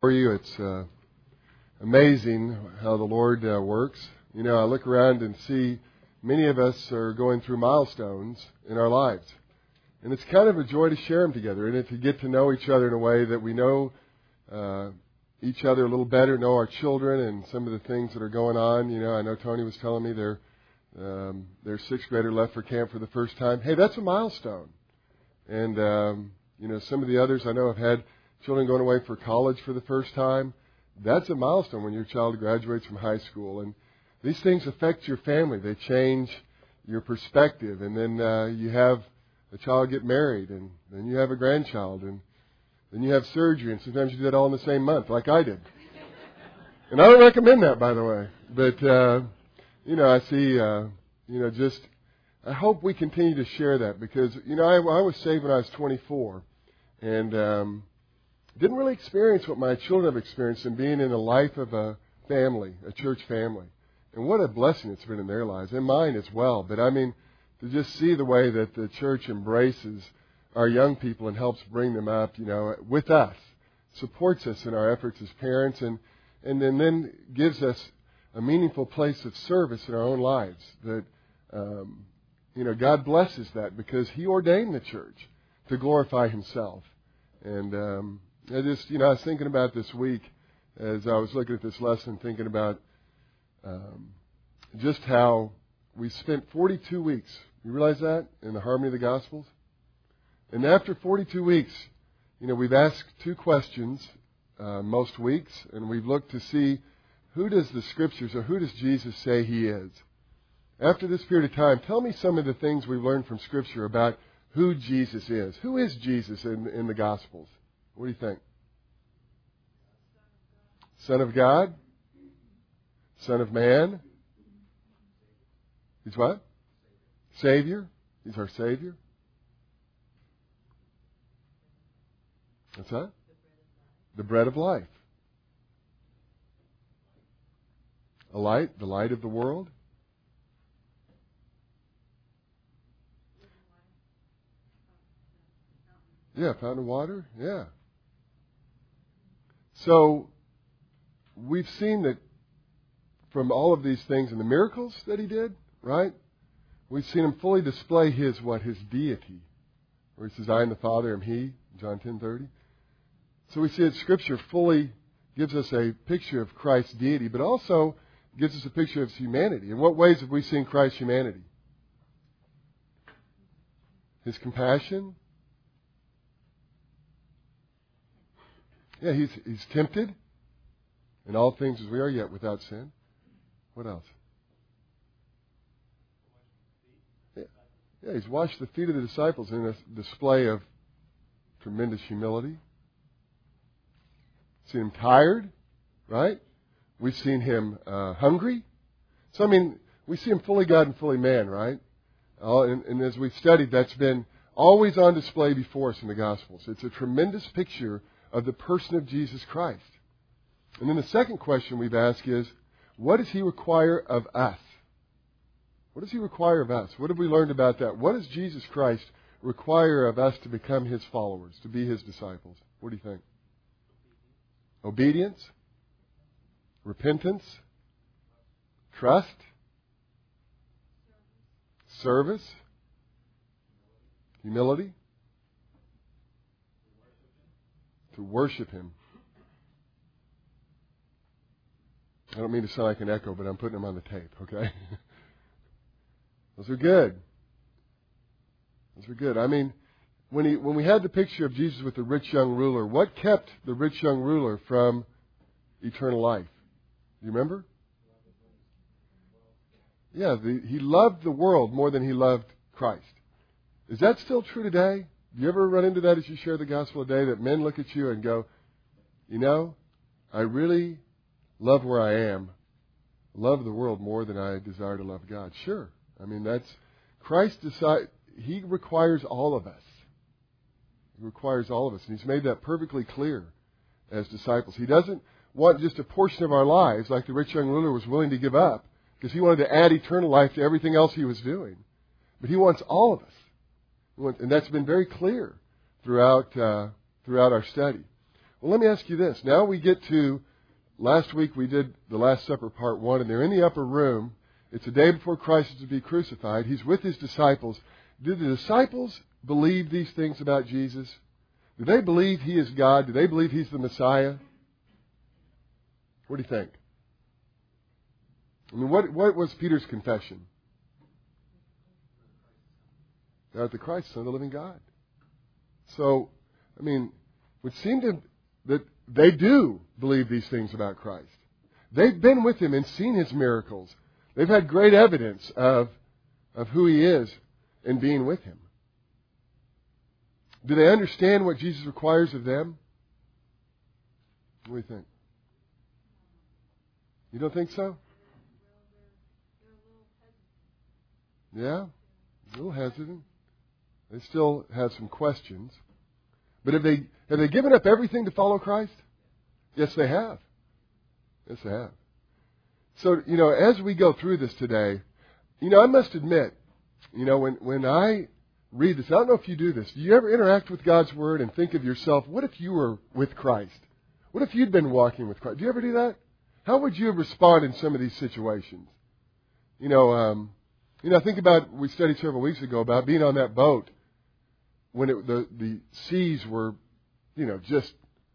For you, it's amazing how the Lord works. You know, I look around and see many of us are going through milestones in our lives. And it's kind of a joy to share them together and to get to know each other in a way that we know each other a little better, know our children and some of the things that are going on. You know, I know Tony was telling me their sixth grader left for camp for the first time. Hey, that's a milestone. And, you know, some of the others I know have had children going away for college for the first time. That's a milestone when your child graduates from high school. And these things affect your family. They change your perspective. And then you have a child get married, and then you have a grandchild, and then you have surgery. And sometimes you do that all in the same month, like I did. And I don't recommend that, by the way. But, you know, I see, you know, just I hope we continue to share that because, you know, I was saved when I was 24. And didn't really experience what my children have experienced in being in the life of a family, a church family. And what a blessing it's been in their lives, and mine as well. But I mean, to just see the way that the church embraces our young people and helps bring them up, you know, with us, supports us in our efforts as parents, and then gives us a meaningful place of service in our own lives. That, you know, God blesses that because He ordained the church to glorify Himself. And I just, you know, I was thinking about this week as I was looking at this lesson, thinking about just how we spent 42 weeks. You realize that? In the Harmony of the Gospels? And after 42 weeks, you know, we've asked two questions most weeks, and we've looked to see who does the Scriptures or who does Jesus say He is? After this period of time, tell me some of the things we've learned from Scripture about who Jesus is. Who is Jesus in the Gospels? What do you think? Son of God? Son of man? He's what? Savior? He's our Savior. What's that? The bread of life. A light, the light of the world. Yeah, fountain of water. Yeah. So, we've seen that from all of these things and the miracles that He did, right? We've seen Him fully display His deity. Where He says, I and the Father am He, John 10:30. So we see that Scripture fully gives us a picture of Christ's deity, but also gives us a picture of His humanity. In what ways have we seen Christ's humanity? His compassion. Yeah, He's tempted in all things as we are, yet without sin. What else? Yeah, He's washed the feet of the disciples in a display of tremendous humility. Seen Him tired, right? We've seen Him hungry. So, I mean, we see Him fully God and fully man, right? And as we've studied, that's been always on display before us in the Gospels. It's a tremendous picture of the person of Jesus Christ. And then the second question we've asked is, what does He require of us? What does He require of us? What have we learned about that? What does Jesus Christ require of us to become His followers, to be His disciples? What do you think? Obedience? Repentance? Trust? Service? Humility? To worship Him. I don't mean to sound like an echo, but I'm putting them on the tape, okay? Those are good. Those are good. I mean, when we had the picture of Jesus with the rich young ruler, what kept the rich young ruler from eternal life? Do you remember? Yeah, he loved the world more than he loved Christ. Is that still true today? Do you ever run into that as you share the gospel today, that men look at you and go, you know, I really love where I am, love the world more than I desire to love God? Sure. I mean, that's Christ He requires all of us. He requires all of us. And He's made that perfectly clear as disciples. He doesn't want just a portion of our lives like the rich young ruler was willing to give up because he wanted to add eternal life to everything else he was doing. But He wants all of us. And that's been very clear throughout our study. Well, let me ask you this. Now we get to, last week we did the Last Supper part 1, and they're in the upper room. It's the day before Christ is to be crucified. He's with his disciples. Did the disciples believe these things about Jesus? Do they believe He is God? Do they believe He's the Messiah? What do you think? I mean, what was Peter's confession? That the Christ, Son of the living God. So, I mean, it would seem that they do believe these things about Christ. They've been with Him and seen His miracles. They've had great evidence of who He is in being with Him. Do they understand what Jesus requires of them? What do you think? You don't think so? Yeah, a little hesitant. They still have some questions. But have they given up everything to follow Christ? Yes, they have. Yes, they have. So, as we go through this today, I must admit, when I read this, I don't know if you do this. Do you ever interact with God's Word and think of yourself, what if you were with Christ? What if you'd been walking with Christ? Do you ever do that? How would you have responded in some of these situations? Think about, we studied several weeks ago about being on that boat when the seas were, just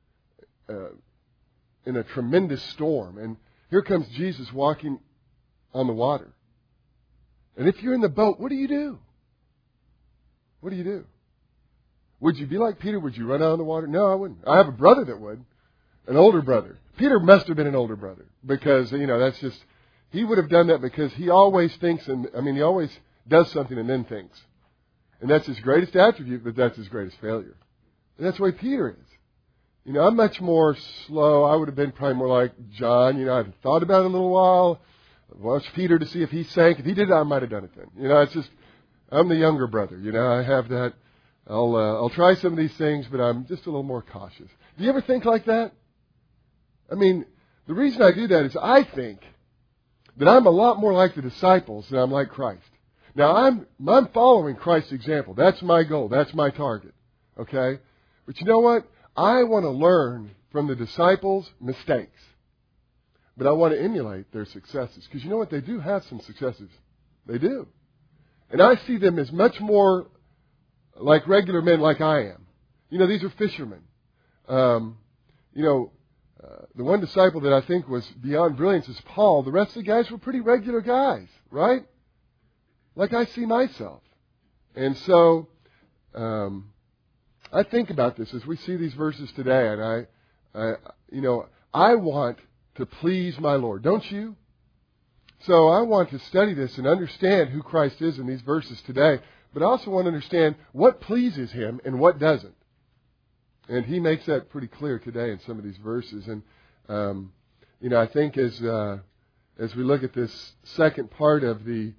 in a tremendous storm. And here comes Jesus walking on the water. And if you're in the boat, what do you do? What do you do? Would you be like Peter? Would you run out on the water? No, I wouldn't. I have a brother that would. An older brother. Peter must have been an older brother. Because, that's just... He would have done that because he always thinks, he always does something and then thinks. And that's his greatest attribute, but that's his greatest failure. And that's the way Peter is. I'm much more slow. I would have been probably more like John. I've thought about it a little while. Watched Peter to see if he sank. If he did, I might have done it then. It's just, I'm the younger brother. I have that. I'll try some of these things, but I'm just a little more cautious. Do you ever think like that? The reason I do that is I think that I'm a lot more like the disciples than I'm like Christ. Now, I'm following Christ's example. That's my goal. That's my target. Okay? But you know what? I want to learn from the disciples' mistakes. But I want to emulate their successes. Because you know what? They do have some successes. They do. And I see them as much more like regular men like I am. These are fishermen. The one disciple that I think was beyond brilliance is Paul. The rest of the guys were pretty regular guys, right? Like I see myself. And so, I think about this as we see these verses today, and I want to please my Lord. Don't you? So I want to study this and understand who Christ is in these verses today, but I also want to understand what pleases Him and what doesn't. And he makes that pretty clear today in some of these verses. And, I think as we look at this second part of the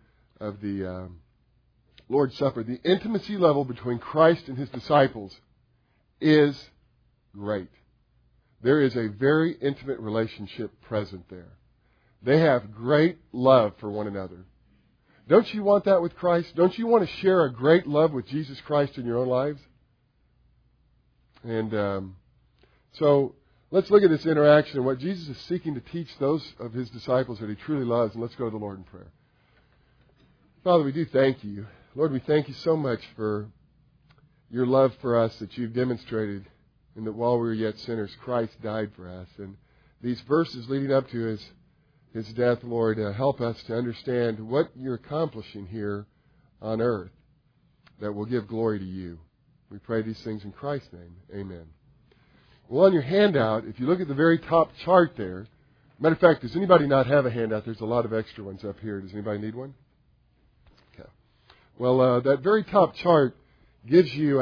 Lord's Supper, the intimacy level between Christ and His disciples is great. There is a very intimate relationship present there. They have great love for one another. Don't you want that with Christ? Don't you want to share a great love with Jesus Christ in your own lives? And so let's look at this interaction and what Jesus is seeking to teach those of His disciples that He truly loves. And let's go to the Lord in prayer. Father, we do thank You. Lord, we thank You so much for Your love for us that You've demonstrated, and that while we were yet sinners, Christ died for us. And these verses leading up to His death, Lord, help us to understand what You're accomplishing here on earth that will give glory to You. We pray these things in Christ's name. Amen. Well, on your handout, if you look at the very top chart there, matter of fact, does anybody not have a handout? There's a lot of extra ones up here. Does anybody need one? Okay. Well, that very top chart gives you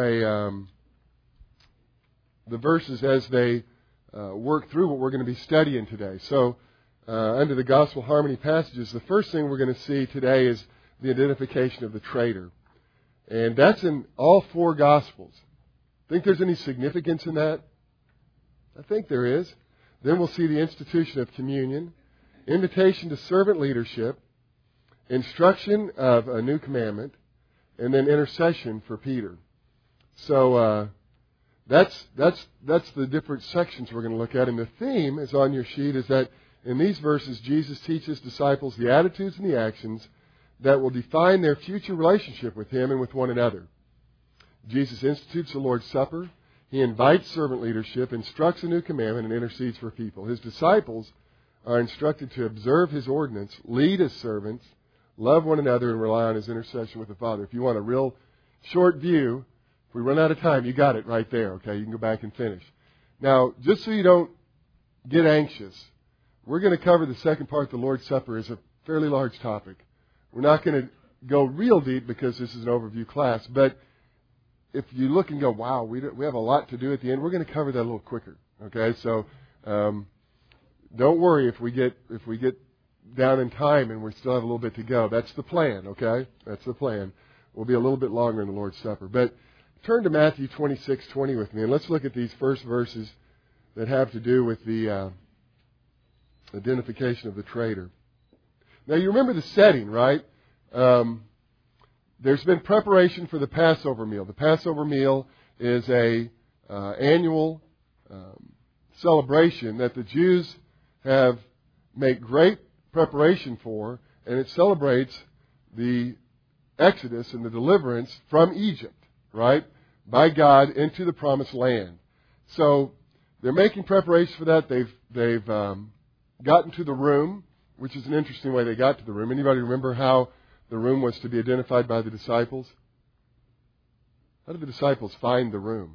the verses as they work through what we're going to be studying today. So, under the Gospel Harmony passages, the first thing we're going to see today is the identification of the traitor. And that's in all four Gospels. Think there's any significance in that? I think there is. Then we'll see the institution of communion, invitation to servant leadership, instruction of a new commandment, and then intercession for Peter. So That's the different sections we're going to look at. And the theme is on your sheet, is that in these verses, Jesus teaches disciples the attitudes and the actions that will define their future relationship with Him and with one another. Jesus institutes the Lord's Supper. He invites servant leadership, instructs a new commandment, and intercedes for people. His disciples are instructed to observe His ordinance, lead as servants, love one another, and rely on His intercession with the Father. If you want a real short view, if we run out of time, you got it right there, okay? You can go back and finish. Now, just so you don't get anxious, we're going to cover the second part, the Lord's Supper, is a fairly large topic. We're not going to go real deep because this is an overview class, but if you look and go, wow, we have a lot to do at the end, we're going to cover that a little quicker, okay? So don't worry if we get down in time and we still have a little bit to go. That's the plan, okay? That's the plan. We'll be a little bit longer in the Lord's Supper. But turn to Matthew 26:20 with me, and let's look at these first verses that have to do with the identification of the traitor. Now, you remember the setting, right? There's been preparation for the Passover meal. The Passover meal is a annual celebration that the Jews have made great preparation for, and it celebrates the Exodus and the deliverance from Egypt, right, by God into the Promised Land. So they're making preparations for that. They've gotten to the room, which is an interesting way they got to the room. Anybody remember how the room was to be identified by the disciples? How did the disciples find the room?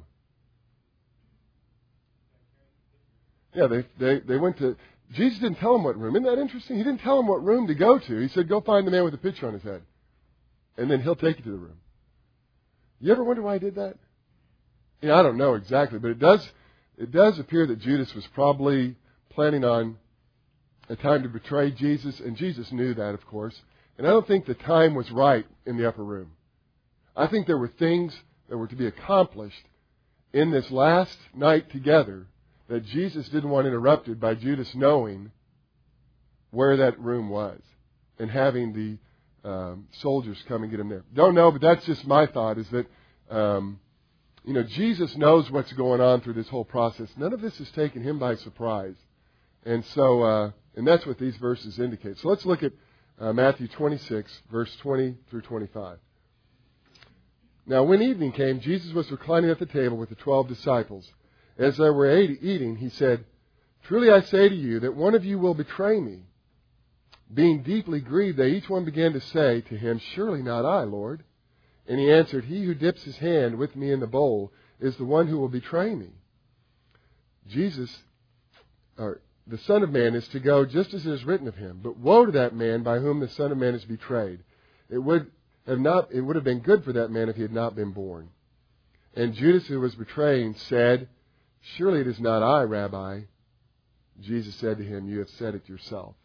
Yeah, they went to... Jesus didn't tell them what room. Isn't that interesting? He didn't tell them what room to go to. He said, go find the man with the picture on his head. And then he'll take you to the room. You ever wonder why he did that? I don't know exactly, but it does appear that Judas was probably planning on a time to betray Jesus, and Jesus knew that, of course. And I don't think the time was right in the upper room. I think there were things that were to be accomplished in this last night together that Jesus didn't want interrupted by Judas knowing where that room was and having the soldiers come and get him there. Don't know, but that's just my thought, is that Jesus knows what's going on through this whole process. None of this has taken Him by surprise. And so, and that's what these verses indicate. So let's look at Matthew 26, verse 20 through 25. Now, when evening came, Jesus was reclining at the table with the 12 disciples. As they were eating, He said, "Truly I say to you that one of you will betray me." Being deeply grieved, they each one began to say to Him, "Surely not I, Lord." And He answered, "He who dips his hand with me in the bowl is the one who will betray me. The Son of Man is to go just as it is written of Him. But woe to that man by whom the Son of Man is betrayed. It would have been good for that man if he had not been born." And Judas, who was betraying, said, "Surely it is not I, Rabbi." Jesus said to him, "You have said it yourself."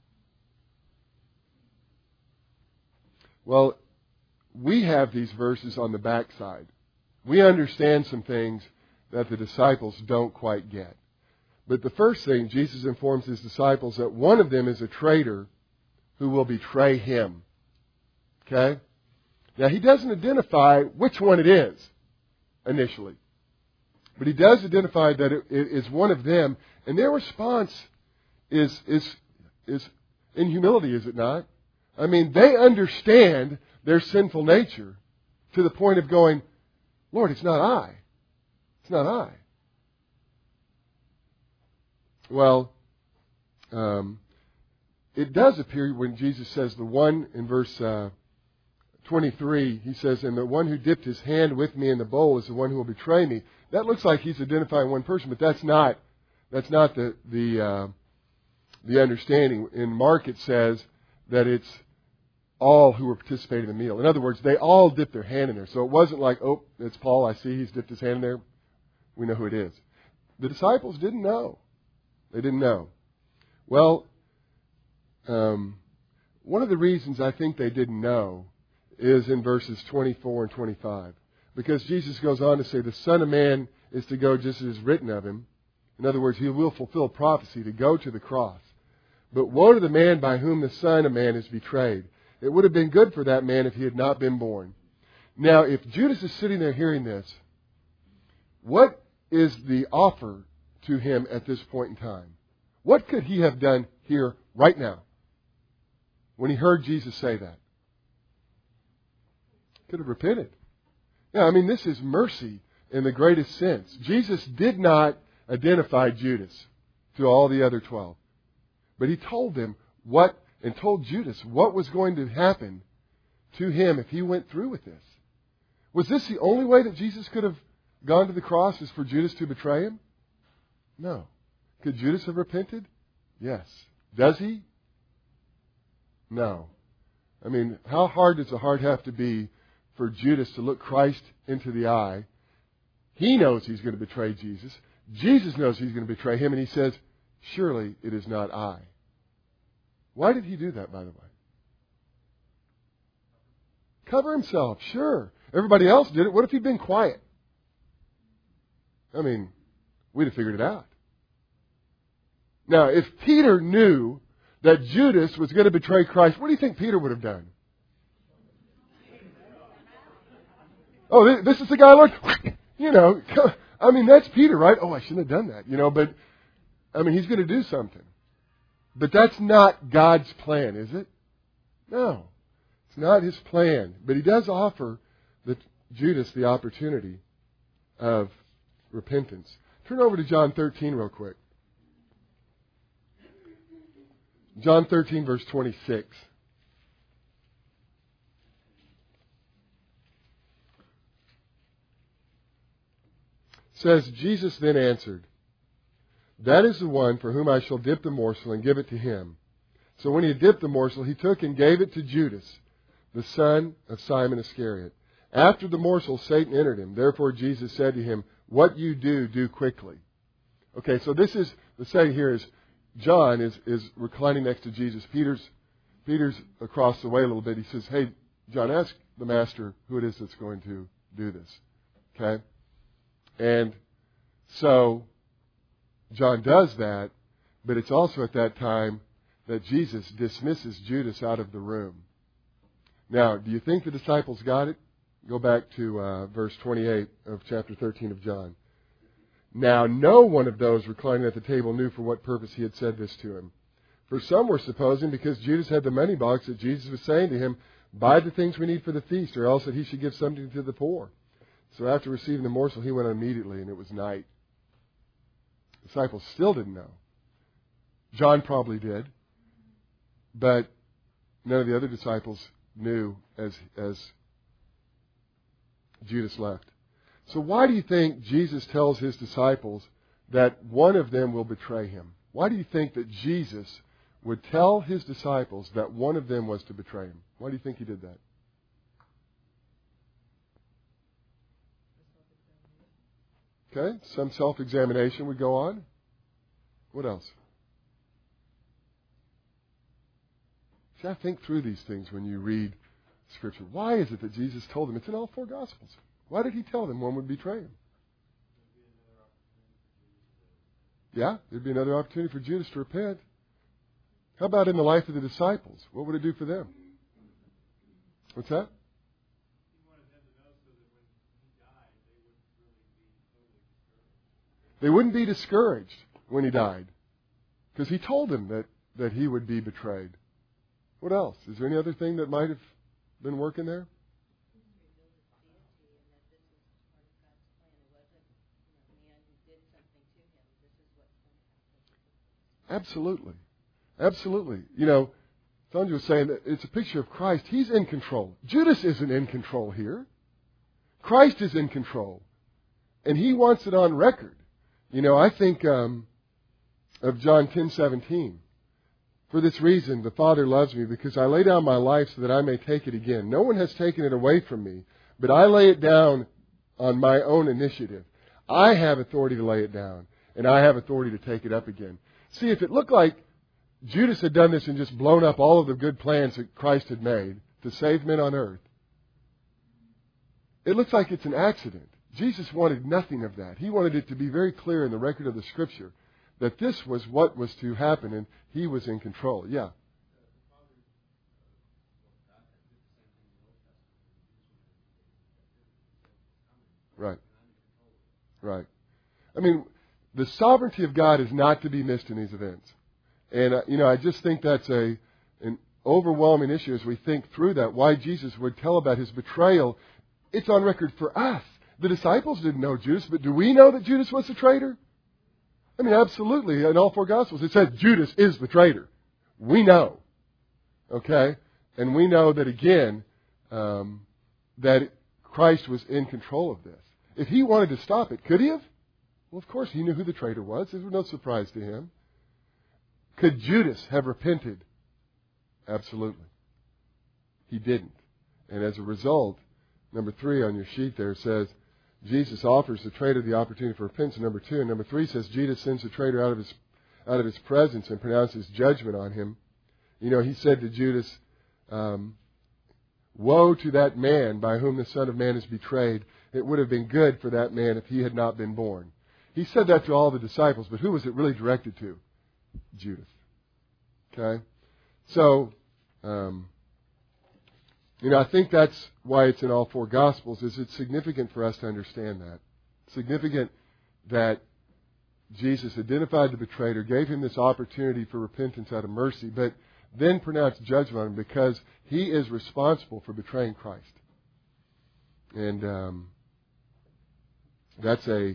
Well, we have these verses on the backside. We understand some things that the disciples don't quite get. But the first thing, Jesus informs His disciples that one of them is a traitor who will betray Him. Okay? Now, He doesn't identify which one it is initially. But He does identify that it is one of them. And their response is in humility, is it not? I mean, they understand their sinful nature to the point of going, "Lord, it's not I. It's not I." Well, it does appear when Jesus says the one in verse 23, He says, "And the one who dipped his hand with me in the bowl is the one who will betray me." That looks like He's identifying one person, but that's not the understanding. In Mark, it says that it's all who were participating in the meal. In other words, they all dipped their hand in there. So it wasn't like, "Oh, it's Paul. I see he's dipped his hand in there. We know who it is." The disciples didn't know. They didn't know. Well, one of the reasons I think they didn't know is in verses 24 and 25. Because Jesus goes on to say, "The Son of Man is to go just as is written of Him." In other words, He will fulfill prophecy to go to the cross. "But woe to the man by whom the Son of Man is betrayed. It would have been good for that man if he had not been born." Now, if Judas is sitting there hearing this, what is the offer to him at this point in time? What could he have done here right now when he heard Jesus say that? Could have repented. Yeah, I mean, this is mercy in the greatest sense. Jesus did not identify Judas to all the other 12. But he told them what, and told Judas what was going to happen to him if he went through with this. Was this the only way that Jesus could have gone to the cross, is for Judas to betray him? No. Could Judas have repented? Yes. Does he? No. I mean, how hard does the heart have to be for Judas to look Christ into the eye? He knows he's going to betray Jesus. Jesus knows he's going to betray him, and he says, surely it is not I. Why did he do that, by the way? Cover himself, sure. Everybody else did it. What if he'd been quiet? I mean, we'd have figured it out. Now, if Peter knew that Judas was going to betray Christ, what do you think Peter would have done? Oh, this is the guy, Lord. I mean, that's Peter, right? Oh, I shouldn't have done that, but, I mean, he's going to do something. But that's not God's plan, is it? No. It's not his plan. But he does offer Judas the opportunity of repentance. Turn over to John 13 real quick. John 13, verse 26. Says, Jesus then answered, that is the one for whom I shall dip the morsel and give it to him. So when he had dipped the morsel, he took and gave it to Judas, the son of Simon Iscariot. After the morsel, Satan entered him. Therefore Jesus said to him, what you do, do quickly. Okay, so this is, the setting here is, John is reclining next to Jesus. Peter's across the way a little bit. He says, hey, John, ask the master who it is that's going to do this. Okay? And so John does that, but it's also at that time that Jesus dismisses Judas out of the room. Now, do you think the disciples got it? Go back to verse 28 of chapter 13 of John. Now, no one of those reclining at the table knew for what purpose he had said this to him. For some were supposing, because Judas had the money box, that Jesus was saying to him, buy the things we need for the feast, or else that he should give something to the poor. So after receiving the morsel, he went immediately, and it was night. The disciples still didn't know. John probably did, but none of the other disciples knew as Judas left. So why do you think Jesus tells his disciples that one of them will betray him? Why do you think that Jesus would tell his disciples that one of them was to betray him? Why do you think he did that? Okay, some self-examination would go on. What else? See, I think through these things when you read Scripture. Why is it that Jesus told them? It's in all four Gospels. Why did he tell them one would betray him? Yeah, there'd be another opportunity for Judas to repent. How about in the life of the disciples? What would it do for them? What's that? They wouldn't be discouraged when he died, because he told them that he would be betrayed. What else? Is there any other thing that might have been working there? Absolutely. Absolutely. Sandra was saying that it's a picture of Christ. He's in control. Judas isn't in control here. Christ is in control. And he wants it on record. I think of John 10:17. For this reason, the Father loves me, because I lay down my life so that I may take it again. No one has taken it away from me, but I lay it down on my own initiative. I have authority to lay it down, and I have authority to take it up again. See, if it looked like Judas had done this and just blown up all of the good plans that Christ had made to save men on earth, it looks like it's an accident. Jesus wanted nothing of that. He wanted it to be very clear in the record of the Scripture that this was what was to happen, and he was in control. Yeah. Right. Right. I mean, the sovereignty of God is not to be missed in these events. And, I just think that's an overwhelming issue as we think through that, why Jesus would tell about his betrayal. It's on record for us. The disciples didn't know Judas, but do we know that Judas was the traitor? I mean, absolutely. In all four Gospels, it says Judas is the traitor. We know. Okay? And we know that, again, that Christ was in control of this. If he wanted to stop it, could he have? Well, of course, he knew who the traitor was. It was no surprise to him. Could Judas have repented? Absolutely. He didn't. And as a result, number 3 on your sheet there says, Jesus offers the traitor the opportunity for repentance. Number 2. And number 3 says, Judas sends the traitor out of his presence and pronounces judgment on him. He said to Judas, woe to that man by whom the Son of Man is betrayed. It would have been good for that man if he had not been born. He said that to all the disciples, but who was it really directed to? Judas. Okay? So, I think that's why it's in all four Gospels, is it's significant for us to understand that. Significant that Jesus identified the betrayer, gave him this opportunity for repentance out of mercy, but then pronounced judgment on him because he is responsible for betraying Christ. And that's a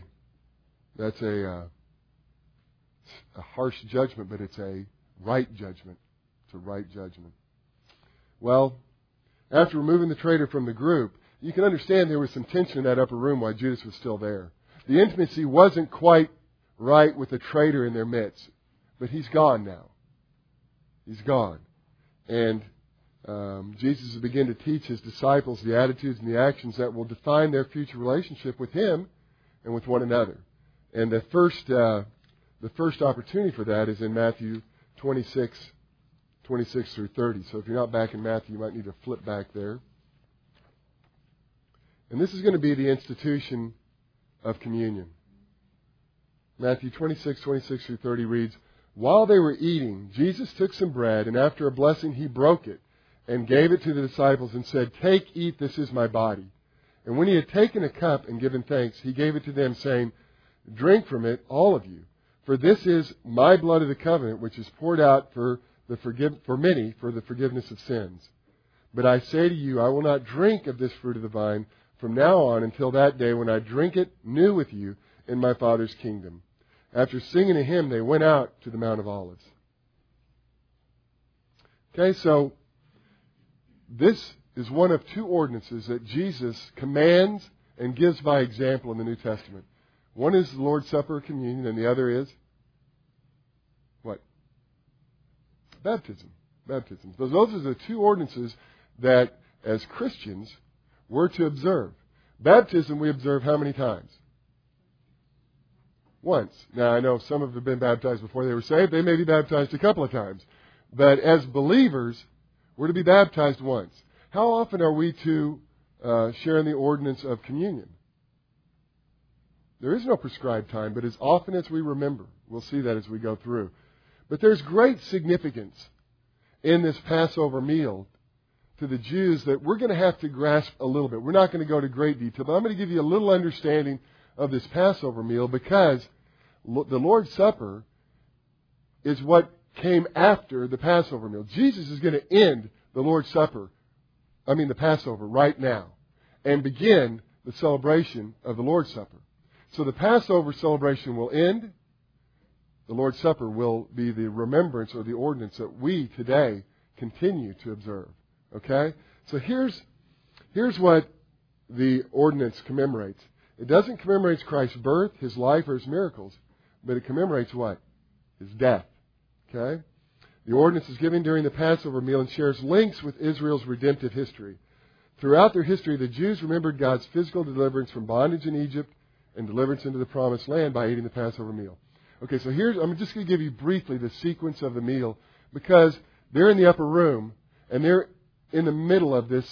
harsh judgment, but it's a right judgment. It's a right judgment. Well, after removing the traitor from the group, you can understand there was some tension in that upper room while Judas was still there. The intimacy wasn't quite right with the traitor in their midst, but he's gone now. He's gone. And Jesus will begin to teach his disciples the attitudes and the actions that will define their future relationship with him and with one another. And the first opportunity for that is in Matthew 26 through 30. So if you're not back in Matthew, you might need to flip back there. And this is going to be the institution of communion. Matthew 26 through 30 reads, while they were eating, Jesus took some bread, and after a blessing he broke it and gave it to the disciples and said, take, eat, this is my body. And when he had taken a cup and given thanks, he gave it to them, saying, drink from it, all of you, for this is my blood of the covenant, which is poured out for many for the forgiveness of sins. But I say to you, I will not drink of this fruit of the vine from now on until that day when I drink it new with you in my Father's kingdom. After singing a hymn, they went out to the Mount of Olives. Okay, so this is one of two ordinances that Jesus commands and gives by example in the New Testament. One is the Lord's Supper, communion, and the other is what? Baptism. So those are the two ordinances that, as Christians, we're to observe. Baptism we observe how many times? Once. Now, I know some have been baptized before they were saved. They may be baptized a couple of times. But as believers, we're to be baptized once. How often are we to share in the ordinance of communion? There is no prescribed time, but as often as we remember. We'll see that as we go through. But there's great significance in this Passover meal to the Jews that we're going to have to grasp a little bit. We're not going to go to great detail, but I'm going to give you a little understanding of this Passover meal because the Lord's Supper is what came after the Passover meal. Jesus is going to end the Lord's Supper, the Passover, right now and begin the celebration of the Lord's Supper. So the Passover celebration will end. The Lord's Supper will be the remembrance or the ordinance that we today continue to observe. Okay? So here's what the ordinance commemorates. It doesn't commemorate Christ's birth, His life, or His miracles, but it commemorates what? His death. Okay? The ordinance is given during the Passover meal and shares links with Israel's redemptive history. Throughout their history, the Jews remembered God's physical deliverance from bondage in Egypt and deliverance into the Promised Land by eating the Passover meal. Okay, so I'm just going to give you briefly the sequence of the meal because they're in the upper room and they're in the middle of this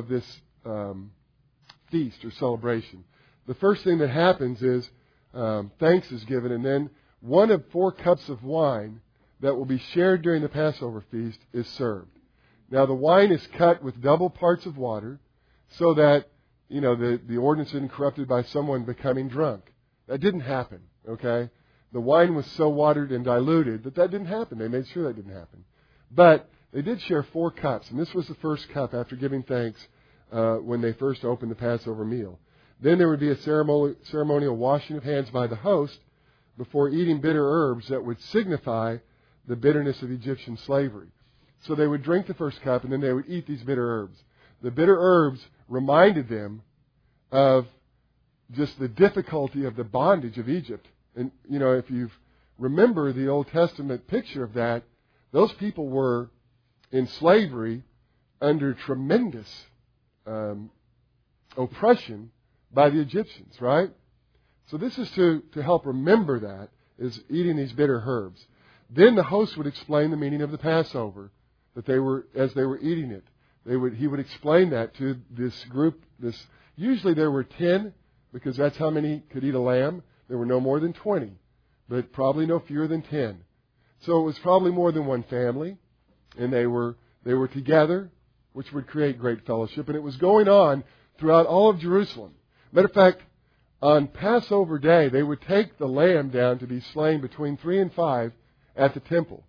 feast or celebration. The first thing that happens is thanks is given, and then one of 4 cups of wine that will be shared during the Passover feast is served. Now the wine is cut with double parts of water so that the ordinance isn't corrupted by someone becoming drunk. That didn't happen, okay? The wine was so watered and diluted that didn't happen. They made sure that didn't happen. But they did share 4 cups, and this was the first cup after giving thanks when they first opened the Passover meal. Then there would be a ceremonial washing of hands by the host before eating bitter herbs that would signify the bitterness of Egyptian slavery. So they would drink the first cup, and then they would eat these bitter herbs. The bitter herbs reminded them of just the difficulty of the bondage of Egypt. And, you know, if you remember the Old Testament picture of that, those people were in slavery under tremendous oppression by the Egyptians, right? So this is to help remember that, is eating these bitter herbs. Then the host would explain the meaning of the Passover, that they were, as they were eating it. He would explain that to this group. Usually there were 10, because that's how many could eat a lamb. There were no more than 20, but probably no fewer than 10. So it was probably more than one family, and they were together, which would create great fellowship. And it was going on throughout all of Jerusalem. Matter of fact, on Passover day, they would take the lamb down to be slain between 3 and 5 at the temple.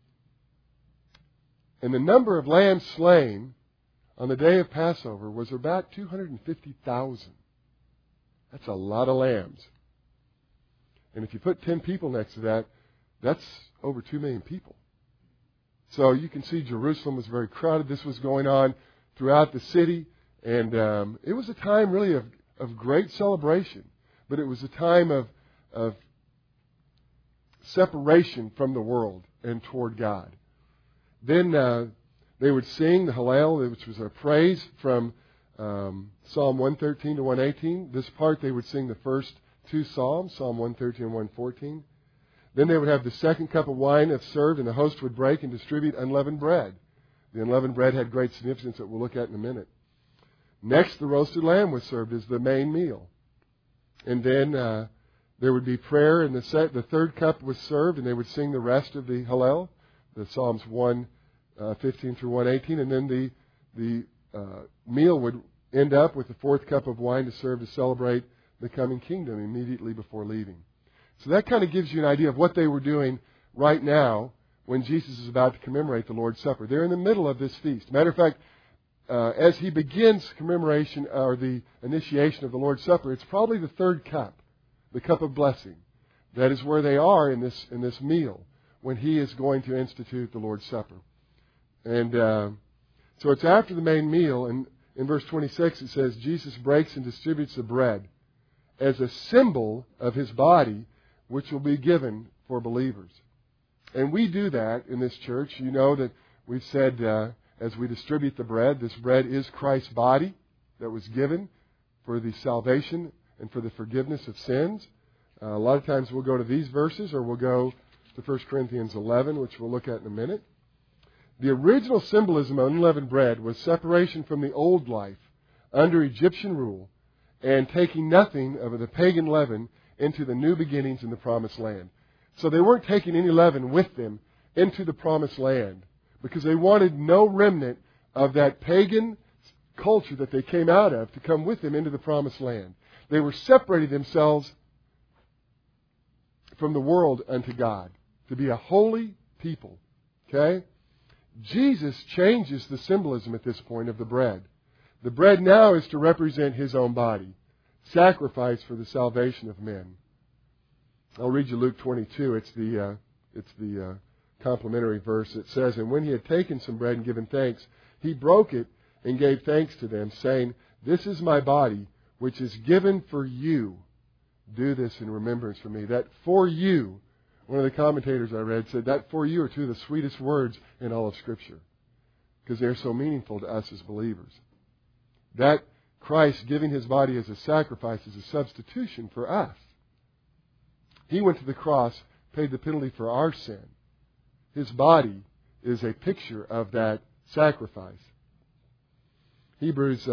And the number of lambs slain on the day of Passover was about 250,000. That's a lot of lambs. And if you put 10 people next to that, that's over 2 million people. So you can see Jerusalem was very crowded. This was going on throughout the city. And it was a time really of great celebration. But it was a time of separation from the world and toward God. Then they would sing the Hallel, which was a praise from Psalm 113 to 118. This part they would sing the first 2 Psalms, Psalm 113 and 114. Then they would have the second cup of wine that's served, and the host would break and distribute unleavened bread. The unleavened bread had great significance that we'll look at in a minute. Next, the roasted lamb was served as the main meal. And then there would be prayer, and the third cup was served, and they would sing the rest of the Hallel, the Psalms 115 through 118, and then the meal would end up with the fourth cup of wine to serve to celebrate the coming kingdom immediately before leaving. So that kind of gives you an idea of what they were doing right now when Jesus is about to commemorate the Lord's Supper. They're in the middle of this feast. Matter of fact, as he begins commemoration or the initiation of the Lord's Supper, it's probably the third cup, the cup of blessing. That is where they are in this meal when he is going to institute the Lord's Supper. And so it's after the main meal, and in verse 26 it says, Jesus breaks and distributes the bread as a symbol of his body, which will be given for believers. And we do that in this church. You know that we've said as we distribute the bread, this bread is Christ's body that was given for the salvation and for the forgiveness of sins. A lot of times we'll go to these verses, or we'll go to 1 Corinthians 11, which we'll look at in a minute. The original symbolism of unleavened bread was separation from the old life under Egyptian rule and taking nothing of the pagan leaven into the new beginnings in the promised land. So they weren't taking any leaven with them into the promised land because they wanted no remnant of that pagan culture that they came out of to come with them into the promised land. They were separating themselves from the world unto God to be a holy people. Okay? Jesus changes the symbolism at this point of the bread. The bread now is to represent his own body, sacrificed for the salvation of men. I'll read you Luke 22. It's the complementary verse. It says, "And when he had taken some bread and given thanks, he broke it and gave thanks to them, saying, 'This is my body, which is given for you. Do this in remembrance for me.'" That "for you," one of the commentators I read said that "for you" are two of the sweetest words in all of Scripture because they're so meaningful to us as believers. That Christ giving his body as a sacrifice is a substitution for us. He went to the cross, paid the penalty for our sin. His body is a picture of that sacrifice. Hebrews,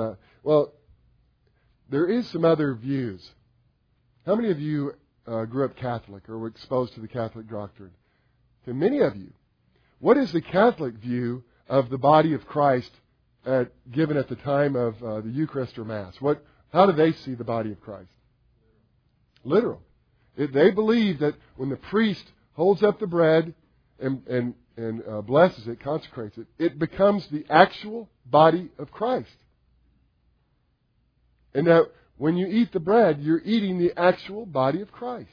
there is some other views. How many of you grew up Catholic or were exposed to the Catholic doctrine? To many of you. What is the Catholic view of the body of Christ given at the time of the Eucharist or Mass? How do they see the body of Christ? Literal. They believe that when the priest holds up the bread and blesses it, consecrates it, it becomes the actual body of Christ. And that when you eat the bread, you're eating the actual body of Christ.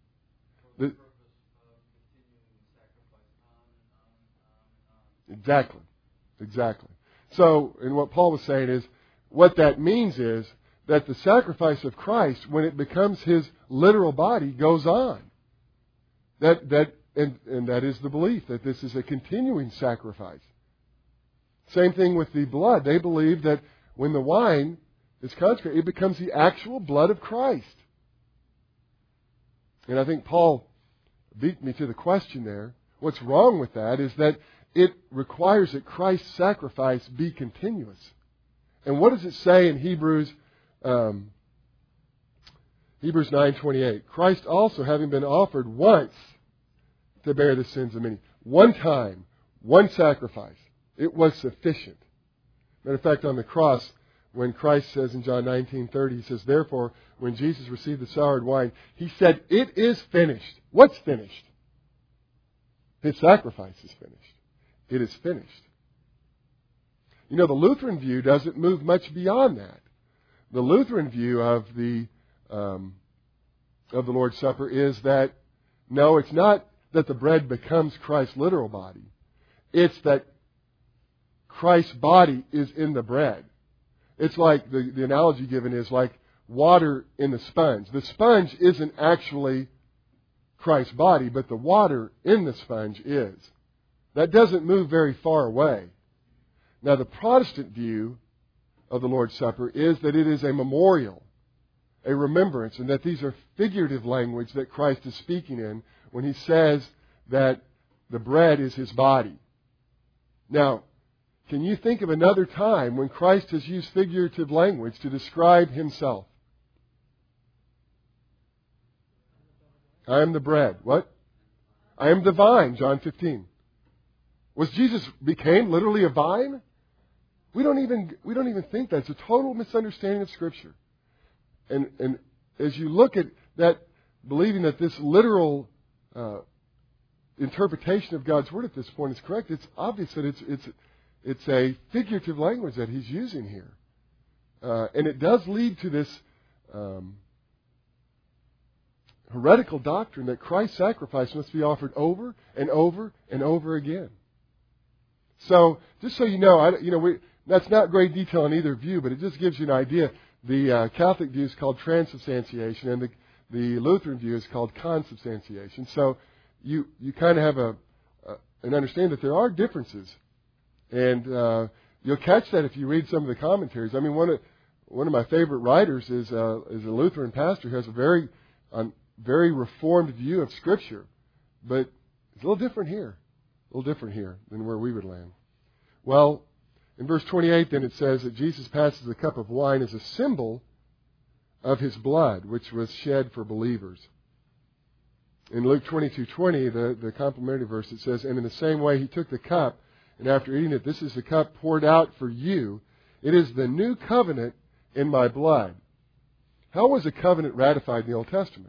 Exactly. So, and what Paul was saying is, what that means is that the sacrifice of Christ, when it becomes His literal body, goes on. And that is the belief, that this is a continuing sacrifice. Same thing with the blood. They believe that when the wine is consecrated, it becomes the actual blood of Christ. And I think Paul beat me to the question there. What's wrong with that is that it requires that Christ's sacrifice be continuous. And what does it say in Hebrews 9:28? Christ also, having been offered once to bear the sins of many. One time, one sacrifice. It was sufficient. Matter of fact, on the cross, when Christ says in John 19:30, He says, therefore, when Jesus received the soured wine, He said, it is finished. What's finished? His sacrifice is finished. It is finished. You know, the Lutheran view doesn't move much beyond that. The Lutheran view of the Lord's Supper is that, no, it's not that the bread becomes Christ's literal body. It's that Christ's body is in the bread. It's like, the analogy given is like water in the sponge. The sponge isn't actually Christ's body, but the water in the sponge is. That doesn't move very far away. Now, the Protestant view of the Lord's Supper is that it is a memorial, a remembrance, and that these are figurative language that Christ is speaking in when He says that the bread is His body. Now, can you think of another time when Christ has used figurative language to describe Himself? I am the bread. What? I am the vine, John 15. Was Jesus became literally a vine? We don't even think that. It's a total misunderstanding of Scripture. And as you look at that, believing that this literal interpretation of God's Word at this point is correct, it's obvious that it's a figurative language that He's using here. And it does lead to this heretical doctrine that Christ's sacrifice must be offered over and over and over again. So, just so you know, that's not great detail in either view, but it just gives you an idea. The Catholic view is called transubstantiation, and the Lutheran view is called consubstantiation. So, you kind of have an understanding that there are differences, and you'll catch that if you read some of the commentaries. I mean, one of my favorite writers is a Lutheran pastor who has a very reformed view of Scripture, but it's a little different here than where we would land. Well, in verse 28 then it says that Jesus passes the cup of wine as a symbol of His blood, which was shed for believers. In Luke 22:20, the complementary verse, it says, and in the same way He took the cup, and after eating it, this is the cup poured out for you. It is the new covenant in my blood. How was a covenant ratified in the Old Testament?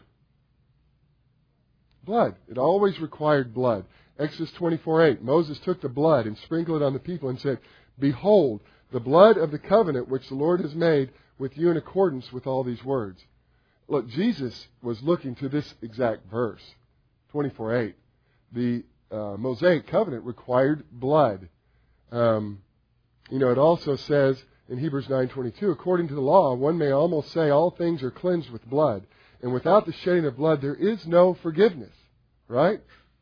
Blood. It always required blood. Exodus 24:8, Moses took the blood and sprinkled it on the people and said, behold, the blood of the covenant which the Lord has made with you in accordance with all these words. Look, Jesus was looking to this exact verse, 24:8. The Mosaic covenant required blood. It also says in Hebrews 9:22, according to the law, one may almost say all things are cleansed with blood, and without the shedding of blood there is no forgiveness. Right?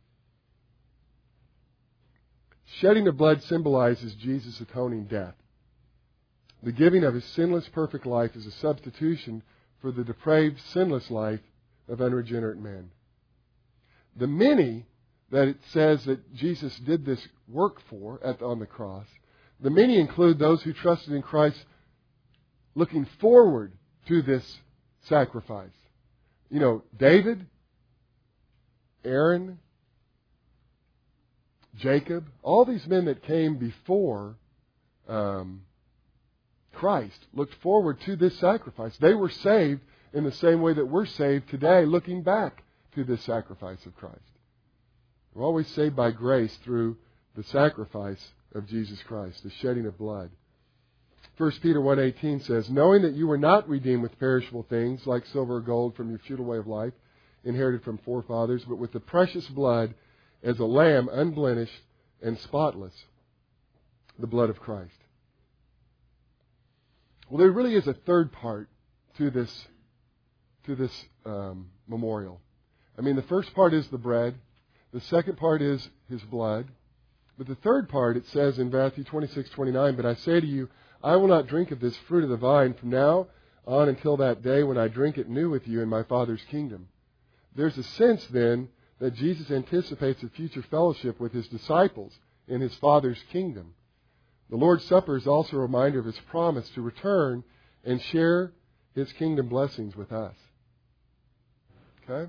Shedding of blood symbolizes Jesus' atoning death. The giving of His sinless, perfect life is a substitution for the depraved, sinless life of unregenerate man. The many that it says that Jesus did this work for on the cross, the many include those who trusted in Christ looking forward to this sacrifice. David, Aaron, Jacob, all these men that came before Christ looked forward to this sacrifice. They were saved in the same way that we're saved today, looking back through this sacrifice of Christ. We're always saved by grace through the sacrifice of Jesus Christ, the shedding of blood. 1 Peter 1:18 says, knowing that you were not redeemed with perishable things like silver or gold from your futile way of life, inherited from forefathers, but with the precious blood as a lamb unblemished and spotless, the blood of Christ. Well, there really is a third part to this memorial. I mean, the first part is the bread. The second part is His blood. But the third part, it says in Matthew 26:29, but I say to you, I will not drink of this fruit of the vine from now on until that day when I drink it new with you in my Father's kingdom. There's a sense then that Jesus anticipates a future fellowship with His disciples in His Father's kingdom. The Lord's Supper is also a reminder of His promise to return and share His kingdom blessings with us. Okay?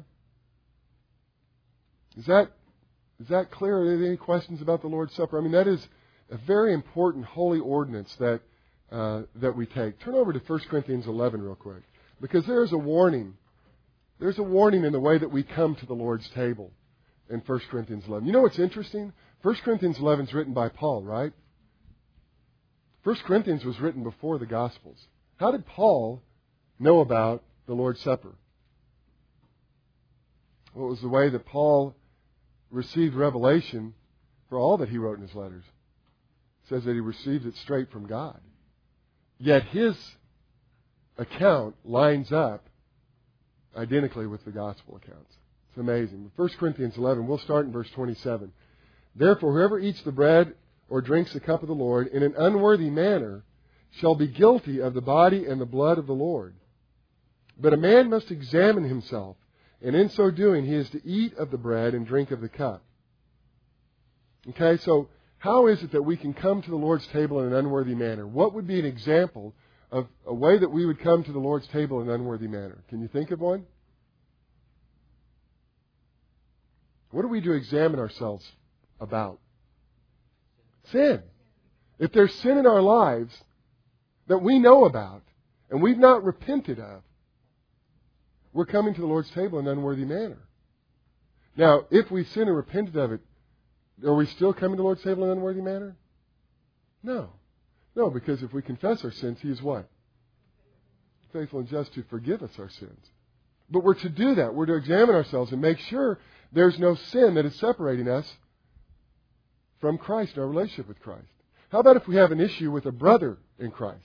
Is that clear? Are there any questions about the Lord's Supper? I mean, that is a very important holy ordinance that we take. Turn over to 1 Corinthians 11 real quick, because there is a warning. There's a warning in the way that we come to the Lord's table in 1 Corinthians 11. You know what's interesting? 1 Corinthians 11 is written by Paul, right? 1 Corinthians was written before the Gospels. How did Paul know about the Lord's Supper? Well, it was the way that Paul received revelation for all that he wrote in his letters. It says that he received it straight from God. Yet his account lines up identically with the gospel accounts. It's amazing. 1 Corinthians 11, we'll start in verse 27. Therefore, whoever eats the bread or drinks the cup of the Lord in an unworthy manner shall be guilty of the body and the blood of the Lord. But a man must examine himself, and in so doing he is to eat of the bread and drink of the cup. Okay, so how is it that we can come to the Lord's table in an unworthy manner? What would be an example of a way that we would come to the Lord's table in an unworthy manner? Can you think of one? What do we do to examine ourselves about? Sin. If there's sin in our lives that we know about and we've not repented of, we're coming to the Lord's table in an unworthy manner. Now, if we sin and repented of it, are we still coming to the Lord's table in an unworthy manner? No. No, because if we confess our sins, He is what? Faithful and just to forgive us our sins. But we're to do that. We're to examine ourselves and make sure there's no sin that is separating us from Christ, our relationship with Christ. How about if we have an issue with a brother in Christ?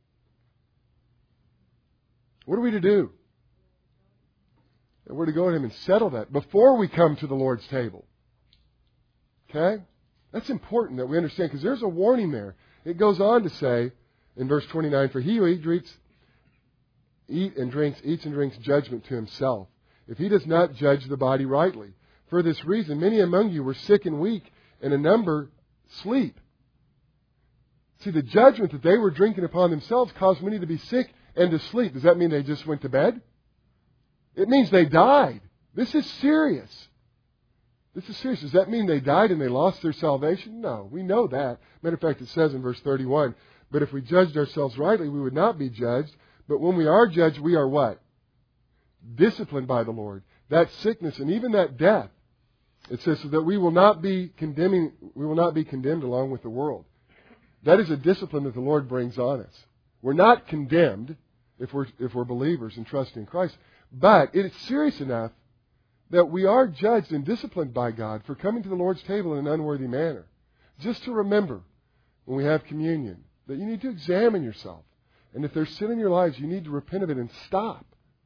What are we to do? And we're to go to Him and settle that before we come to the Lord's table. Okay? That's important that we understand, because there's a warning there. It goes on to say in verse 29, for he who eats and drinks judgment to himself, if he does not judge the body rightly. For this reason, many among you were sick and weak, and a number sleep. See, the judgment that they were drinking upon themselves caused many to be sick and to sleep. Does that mean they just went to bed? It means they died. This is serious. This is serious. Does that mean they died and they lost their salvation? No, we know that. Matter of fact, it says in verse 31, but if we judged ourselves rightly, we would not be judged. But when we are judged, we are what? Disciplined by the Lord. That sickness and even that death, it says, so that we will not be condemned along with the world. That is a discipline that the Lord brings on us. We're not condemned if we're believers and trust in Christ. But it is serious enough that we are judged and disciplined by God for coming to the Lord's table in an unworthy manner. Just to remember when we have communion that you need to examine yourself. And if there's sin in your lives, you need to repent of it and stop.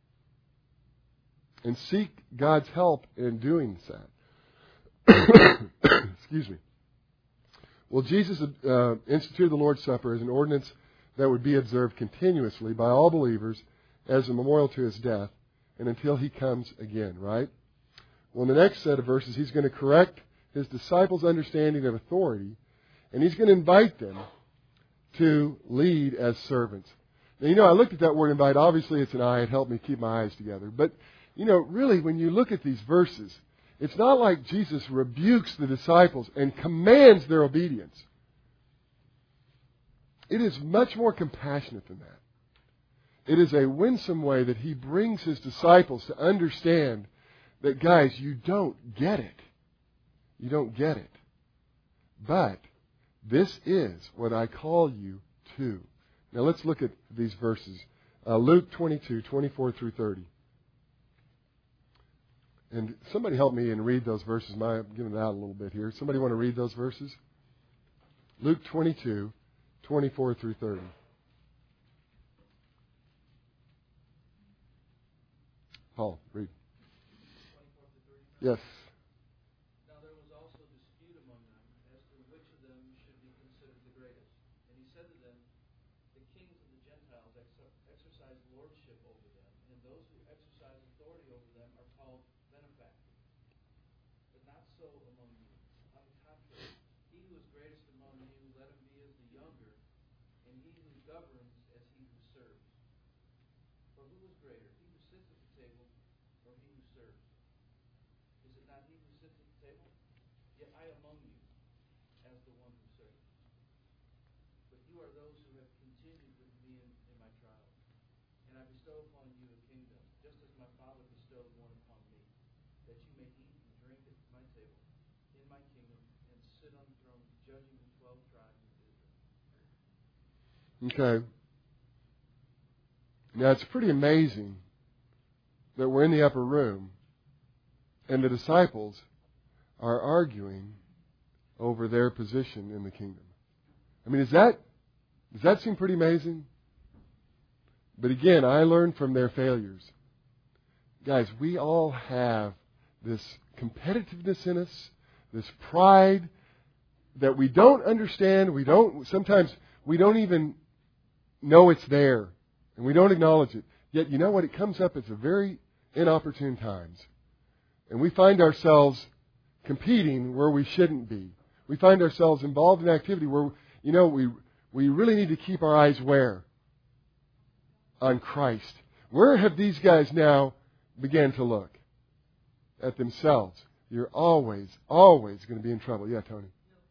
And seek God's help in doing that. Excuse me. Well, Jesus instituted the Lord's Supper as an ordinance that would be observed continuously by all believers as a memorial to His death and until He comes again, right? Well, in the next set of verses, He's going to correct His disciples' understanding of authority, and He's going to invite them to lead as servants. Now, I looked at that word invite. Obviously, it's an eye. It helped me keep my eyes together. But, really, when you look at these verses, it's not like Jesus rebukes the disciples and commands their obedience. It is much more compassionate than that. It is a winsome way that He brings His disciples to understand that, guys, you don't get it. You don't get it. But this is what I call you to. Now let's look at these verses. Luke 22, 24 through 30. And somebody help me and read those verses. I'm giving it out a little bit here. Somebody want to read those verses? Luke 22, 24 through 30. Paul, read. Yes. Now there was also a dispute among them as to which of them should be considered the greatest. And he said to them, the kings of the Gentiles exercise lordship over them, and those who exercise authority over them are called benefactors. But not so among you. On the contrary, he who is greatest among you, let him be as the younger, and he who governs as he who serves. For who is greater, he who sits at the table, or he who serves? Is it not he who sits at the table? Yet I among you as the one who serves. But you are those who have continued with me in my trials. And I bestow upon you a kingdom, just as my Father bestowed one upon me, that you may eat and drink at my table in my kingdom and sit on the throne judging the 12 tribes of Israel. Okay. Now it's pretty amazing that we're in the upper room and the disciples are arguing over their position in the kingdom. I mean, does that seem pretty amazing? But again, I learned from their failures. Guys, we all have this competitiveness in us, this pride that we don't understand. Sometimes we don't even know it's there, and we don't acknowledge it. Yet, you know what? It comes up at the very inopportune times. And we find ourselves competing where we shouldn't be. We find ourselves involved in activity where, we really need to keep our eyes where? On Christ. Where have these guys now began to look? At themselves. You're always going to be in trouble. Yeah, Tony.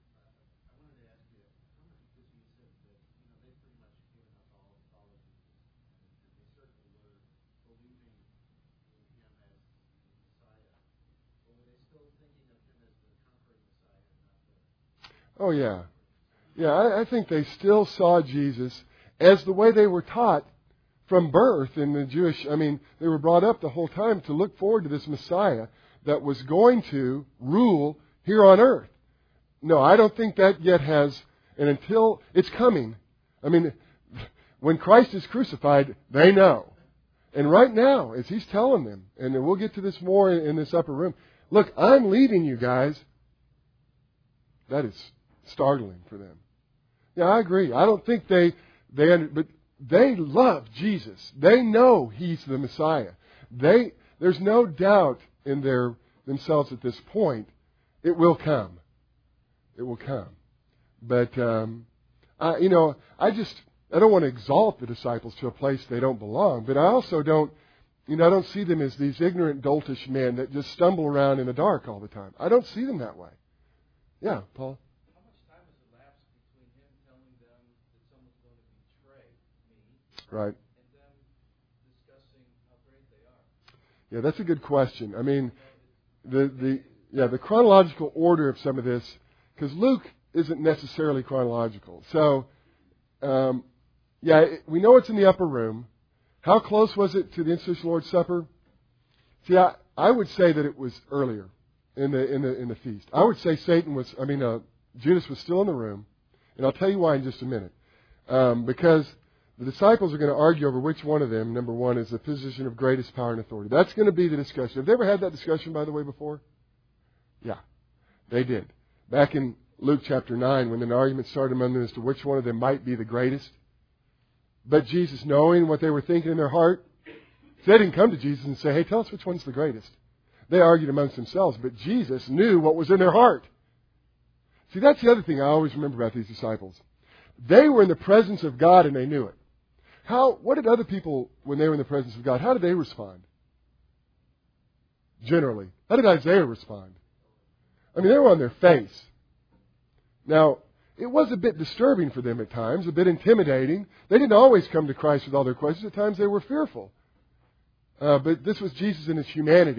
Oh, yeah. Yeah, I think they still saw Jesus as the way they were taught from birth in the Jewish... they were brought up the whole time to look forward to this Messiah that was going to rule here on earth. No, I don't think that yet has... And until it's coming, when Christ is crucified, they know. And right now, as He's telling them, and we'll get to this more in this upper room, look, I'm leaving you guys. That is startling for them. Yeah, I agree. I don't think but they love Jesus. They know He's the Messiah. There's no doubt in themselves at this point. It will come. It will come. But I don't want to exalt the disciples to a place they don't belong. But I also don't see them as these ignorant, doltish men that just stumble around in the dark all the time. I don't see them that way. Yeah, Paul. How much time has elapsed between him telling them that someone's going to betray me, right, and them discussing how great they are? Yeah, that's a good question. The chronological order of some of this, because Luke isn't necessarily chronological. So, we know it's in the upper room. How close was it to the institution of the Lord's Supper? See, I would say that it was earlier. In the feast. I would say Judas was still in the room, and I'll tell you why in just a minute. Because the disciples are going to argue over which one of them, number one, is the position of greatest power and authority. That's going to be the discussion. Have they ever had that discussion, by the way, before? Yeah, they did. Back in Luke chapter 9, when an argument started among them as to which one of them might be the greatest. But Jesus, knowing what they were thinking in their heart, they didn't come to Jesus and say, hey, tell us which one's the greatest. They argued amongst themselves, but Jesus knew what was in their heart. See, that's the other thing I always remember about these disciples. They were in the presence of God and they knew it. What did other people, when they were in the presence of God, how did they respond? Generally. How did Isaiah respond? They were on their face. Now, it was a bit disturbing for them at times, a bit intimidating. They didn't always come to Christ with all their questions. At times they were fearful. But this was Jesus in His humanity.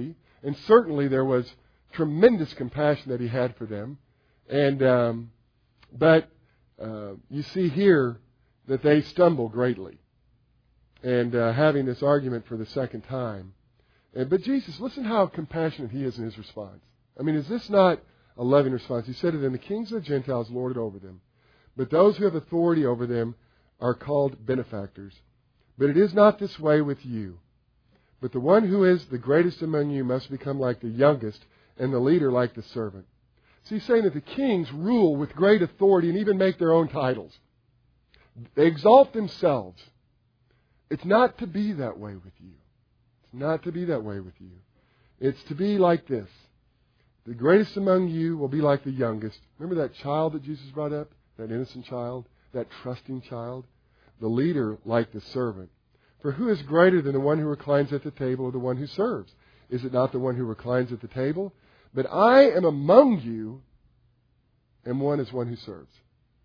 And certainly there was tremendous compassion that he had for them. And but you see here that they stumble greatly. And having this argument for the second time. But Jesus, listen how compassionate he is in his response. I mean, is this not a loving response? He said to them, the kings of the Gentiles lord it over them, but those who have authority over them are called benefactors. But it is not this way with you. But the one who is the greatest among you must become like the youngest, and the leader like the servant. So he's saying that the kings rule with great authority and even make their own titles. They exalt themselves. It's not to be that way with you. It's not to be that way with you. It's to be like this. The greatest among you will be like the youngest. Remember that child that Jesus brought up? That innocent child? That trusting child? The leader like the servant. For who is greater than the one who reclines at the table or the one who serves? Is it not the one who reclines at the table? But I am among you, and one is one who serves.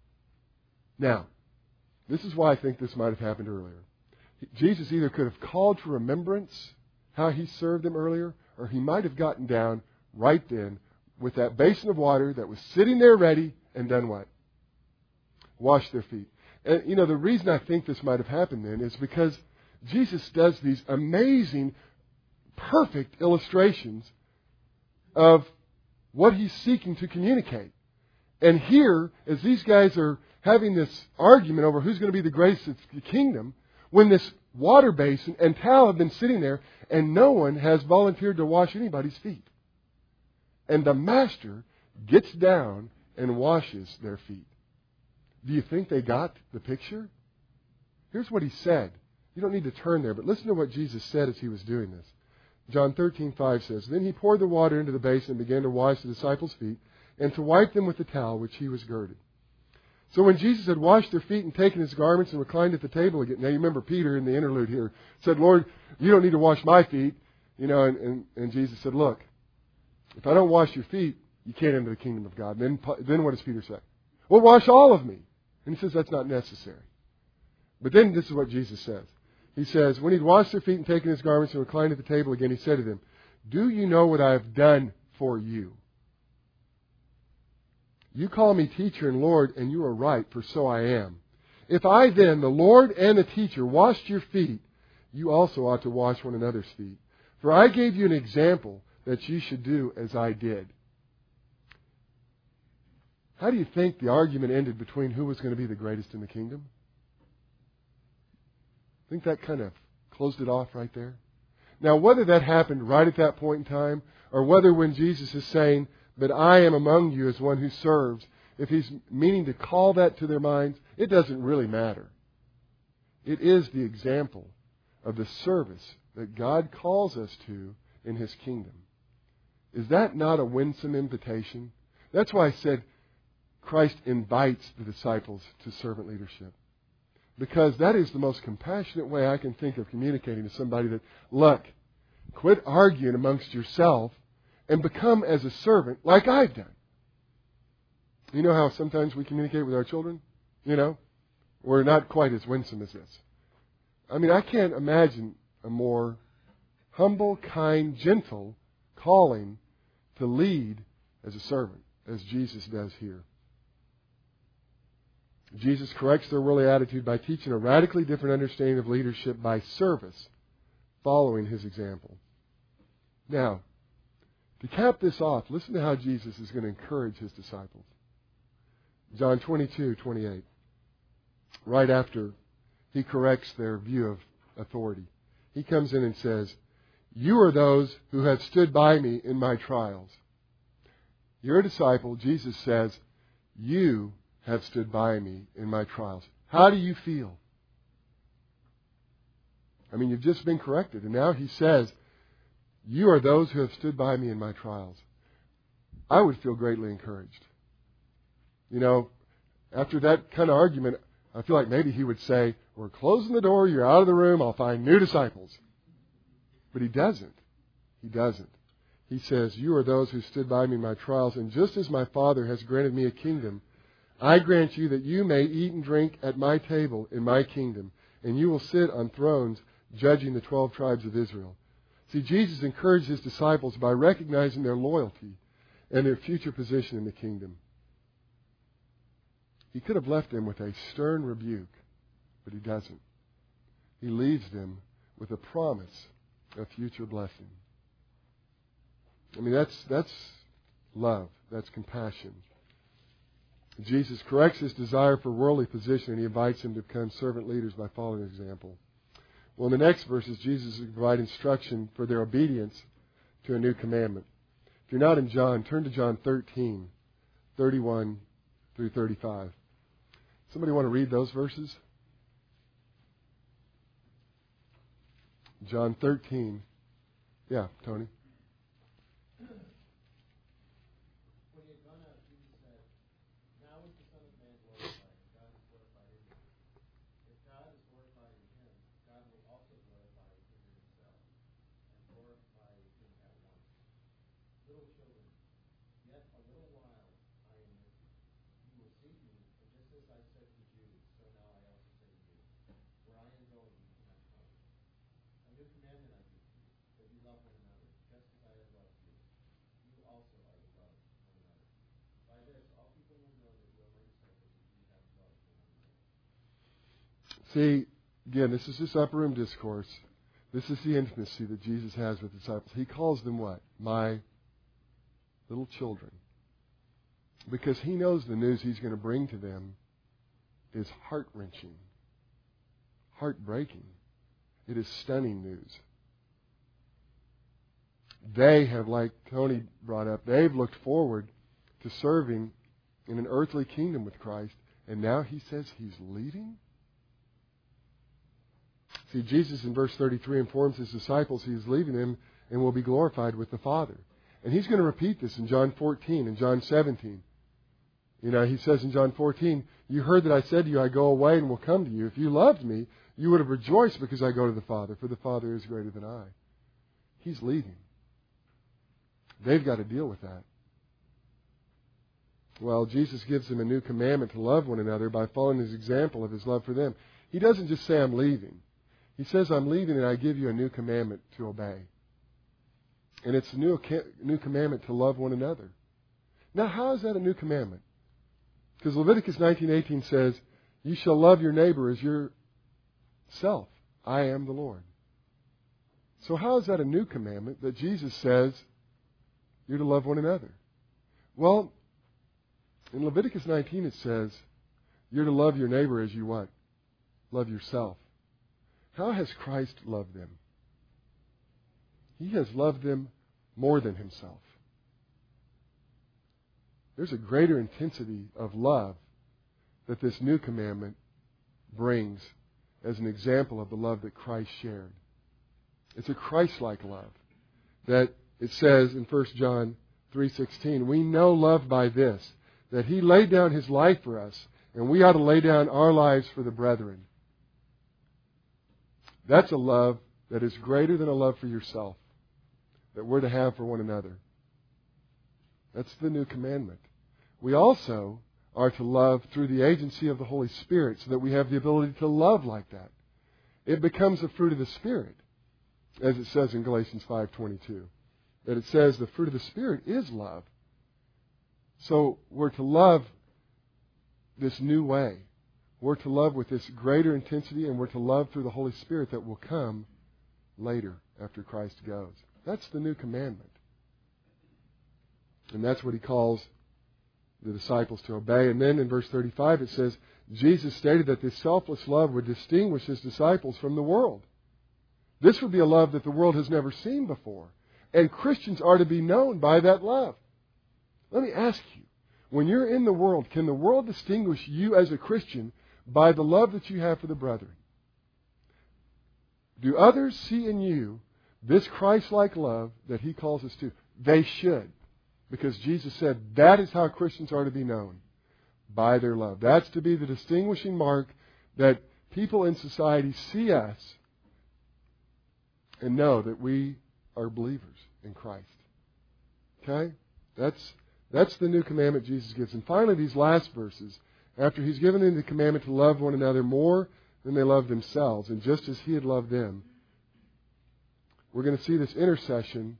Now, this is why I think this might have happened earlier. Jesus either could have called to remembrance how he served them earlier, or he might have gotten down right then with that basin of water that was sitting there ready and done what? Washed their feet. And, the reason I think this might have happened then is because Jesus does these amazing, perfect illustrations of what he's seeking to communicate. And here, as these guys are having this argument over who's going to be the greatest in the kingdom, when this water basin and towel have been sitting there and no one has volunteered to wash anybody's feet. And the master gets down and washes their feet. Do you think they got the picture? Here's what he said. You don't need to turn there, but listen to what Jesus said as he was doing this. John 13:5 says, Then he poured the water into the basin and began to wash the disciples' feet and to wipe them with the towel which he was girded. So when Jesus had washed their feet and taken his garments and reclined at the table again, now you remember Peter in the interlude here said, Lord, you don't need to wash my feet. And Jesus said, look, if I don't wash your feet, you can't enter the kingdom of God. And then what does Peter say? Well, wash all of me. And he says that's not necessary. But then this is what Jesus says. He says, when he'd washed their feet and taken his garments and reclined at the table again, he said to them, Do you know what I have done for you? You call me teacher and Lord, and you are right, for so I am. If I then, the Lord and the teacher, washed your feet, you also ought to wash one another's feet. For I gave you an example that you should do as I did. How do you think the argument ended between who was going to be the greatest in the kingdom? I think that kind of closed it off right there. Now, whether that happened right at that point in time, or whether when Jesus is saying, But I am among you as one who serves, if he's meaning to call that to their minds, it doesn't really matter. It is the example of the service that God calls us to in his kingdom. Is that not a winsome invitation? That's why I said Christ invites the disciples to servant leadership. Because that is the most compassionate way I can think of communicating to somebody that, look, quit arguing amongst yourself and become as a servant like I've done. You know how sometimes we communicate with our children? We're not quite as winsome as this. I mean, I can't imagine a more humble, kind, gentle calling to lead as a servant, as Jesus does here. Jesus corrects their worldly attitude by teaching a radically different understanding of leadership by service, following his example. Now, to cap this off, listen to how Jesus is going to encourage his disciples. John 22:28. Right after he corrects their view of authority, he comes in and says, You are those who have stood by me in my trials. You're a disciple. Jesus says, You have stood by me in my trials. How do you feel? I mean, you've just been corrected. And now he says, You are those who have stood by me in my trials. I would feel greatly encouraged. After that kind of argument, I feel like maybe he would say, We're closing the door, you're out of the room, I'll find new disciples. But he doesn't. He doesn't. He says, You are those who stood by me in my trials, and just as my Father has granted me a kingdom, I grant you that you may eat and drink at my table in my kingdom, and you will sit on thrones judging the 12 tribes of Israel. See, Jesus encouraged His disciples by recognizing their loyalty and their future position in the kingdom. He could have left them with a stern rebuke, but He doesn't. He leaves them with a promise of future blessing. I mean, that's love. That's compassion. Jesus corrects His desire for worldly position, and He invites them to become servant leaders by following His example. Well, in the next verses, Jesus is providing instruction for their obedience to a new commandment. If you're not in John, turn to John 13, 31 through 35. Somebody want to read those verses? John 13. Yeah, Tony. When he had gone out, Jesus said, "Now is the Son of Man glorified, and God is glorified in him. If God is glorified in him, God will also glorify him in himself, and glorify him at once. Little children, yet a little while I am with you. You will seek me, and just as I said to the Jews, so now I also say to you, where I am going, you cannot come. A new commandment I give to you, that you love one another, just as I have loved you. You also are to love one another. By this, all people will know that you are my disciples if you have love one another." See, again, this is this upper room discourse. This is the intimacy that Jesus has with disciples. He calls them what? My little children. Because He knows the news He's going to bring to them is heart-wrenching, heartbreaking. It is stunning news. They have, like Tony brought up, they've looked forward to serving in an earthly kingdom with Christ, and now He says He's leaving? See, Jesus in verse 33 informs His disciples He is leaving them and will be glorified with the Father. And He's going to repeat this in John 14 and John 17. You know, He says in John 14, "You heard that I said to you, I go away and will come to you. If you loved me, you would have rejoiced because I go to the Father, for the Father is greater than I." He's leaving. They've got to deal with that. Well, Jesus gives them a new commandment to love one another by following His example of His love for them. He doesn't just say, "I'm leaving." He says, "I'm leaving and I give you a new commandment to obey." And it's a new commandment to love one another. Now, how is that a new commandment? Because Leviticus 19:18 says, "You shall love your neighbor as yourself. I am the Lord." So how is that a new commandment that Jesus says you're to love one another? Well, in Leviticus 19 it says you're to love your neighbor as you what? Love yourself. How has Christ loved them? He has loved them more than Himself. There's a greater intensity of love that this new commandment brings as an example of the love that Christ shared. It's a Christ-like love that it says in 1 John 3:16, "We know love by this, that He laid down His life for us, and we ought to lay down our lives for the brethren." That's a love that is greater than a love for yourself, that we're to have for one another. That's the new commandment. We also are to love through the agency of the Holy Spirit so that we have the ability to love like that. It becomes the fruit of the Spirit, as it says in Galatians 5:22. That it says the fruit of the Spirit is love. So we're to love this new way. We're to love with this greater intensity, and we're to love through the Holy Spirit that will come later after Christ goes. That's the new commandment. And that's what He calls the disciples to obey. And then in verse 35 it says, Jesus stated that this selfless love would distinguish His disciples from the world. This would be a love that the world has never seen before. And Christians are to be known by that love. Let me ask you, when you're in the world, can the world distinguish you as a Christian by the love that you have for the brethren? Do others see in you this Christ-like love that He calls us to? They should. Because Jesus said that is how Christians are to be known, by their love. That's to be the distinguishing mark that people in society see us and know that we are believers in Christ. Okay? That's the new commandment Jesus gives. And finally, these last verses, after He's given them the commandment to love one another more than they love themselves, and just as He had loved them, we're going to see this intercession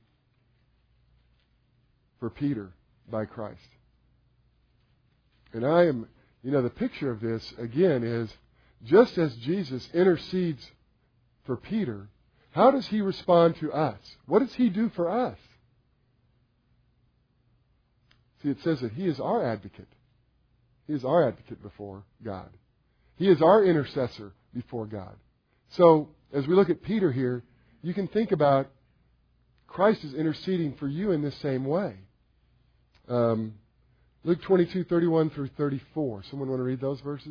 for Peter by Christ. And the picture of this, again, is just as Jesus intercedes for Peter, how does He respond to us? What does He do for us? See, it says that He is our advocate. He is our advocate before God. He is our intercessor before God. So, as we look at Peter here, you can think about Christ is interceding for you in this same way. Luke 22:31 through 34. Someone want to read those verses?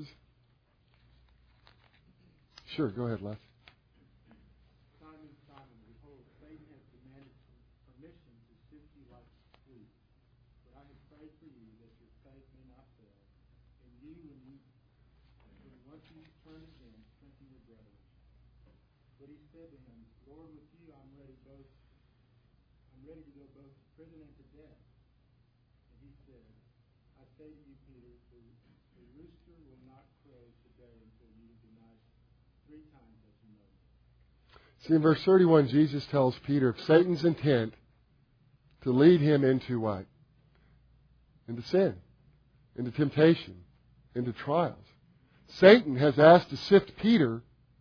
Sure, go ahead, Les. Simon, Simon, behold, Satan has demanded permission to sift you like wheat. But I have prayed for you that your faith may not fail. And you, when once you turn again, strengthen your brethren. But he said to him, Lord, with you I'm ready to go both to prison and to death. And he said, I say to you, Peter, the rooster will not crow today until you deny 3 times that you know me. See, in verse 31, Jesus tells Peter of Satan's intent to lead him into what? Into sin, into temptation, into trials. Satan has asked to sift Peter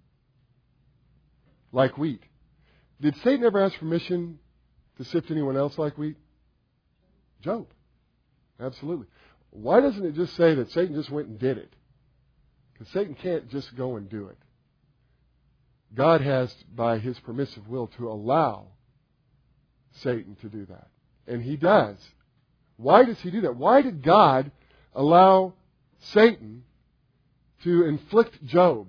like wheat. Did Satan ever ask permission to sift anyone else like wheat? Job. Absolutely. Why doesn't it just say that Satan just went and did it? Because Satan can't just go and do it. God has, by His permissive will, to allow Satan to do that. And He does. Why does He do that? Why did God allow Satan to inflict Job?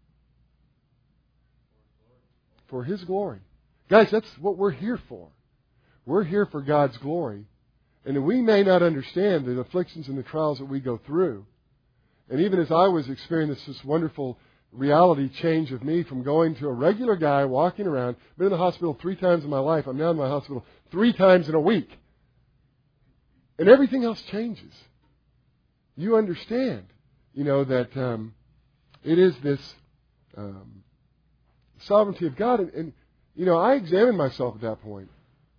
For His glory. Guys, that's what we're here for. We're here for God's glory. And we may not understand the afflictions and the trials that we go through. And even as I was experiencing this wonderful reality change of me from going to a regular guy walking around, been in the hospital 3 times in my life. I'm now in my hospital 3 times in a week. And everything else changes. You understand, that it is this sovereignty of God. And I examined myself at that point.